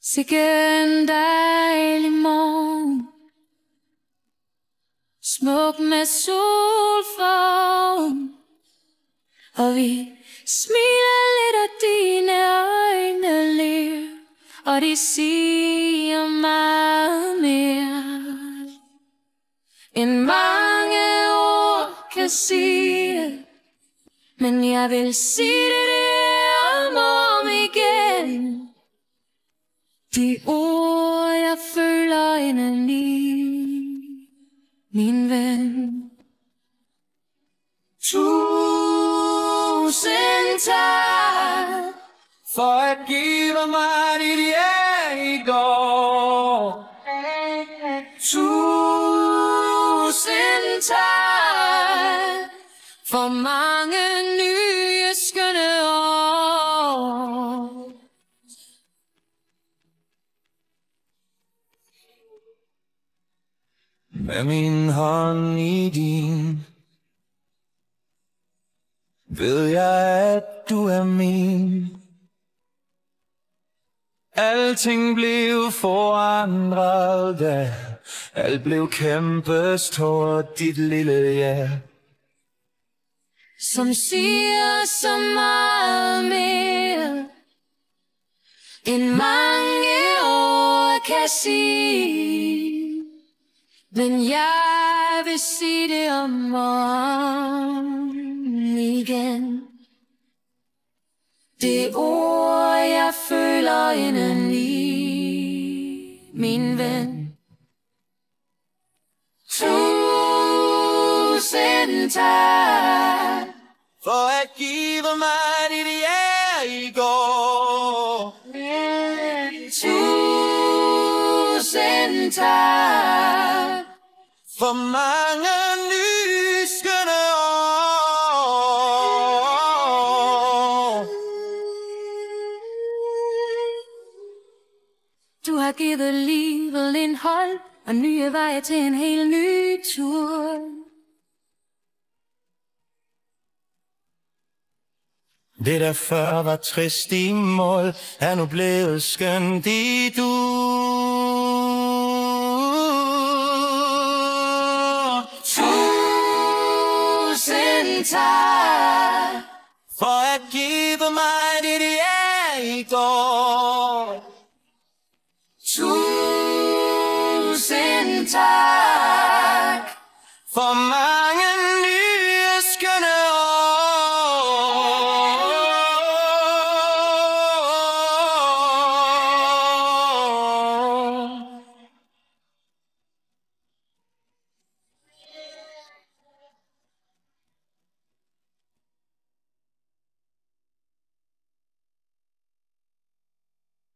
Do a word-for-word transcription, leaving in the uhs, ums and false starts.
Sikke dejlig morgen, smuk med solform, og vi smiler lidt af dine øjne ler, og de siger meget mere, end mange ord kan sige. Men jeg vil sige det om og om igen, de ord jeg føler indeni, min ven. Tusind tak for at give mig dit ja i går. Tusind tak for mange nye skønne år. Med min hånd i din ved jeg, at du er min. Alting blev forandret, da alt blev kæmpestort, dit lille ja, som siger så meget mere, end mange ord kan sige. Men jeg vil sige det om og om igen, det ord jeg føler indeni, min ven. Tusind tak for at give mig dit ja i går. Tusind tak for mange nye skønne år. Du har givet livet indhold og nye veje til en helt ny tur. Det der før var trist i mål, er nu blevet skønt i du. Tusind tak for at give mig dit ja i går. Tusind tak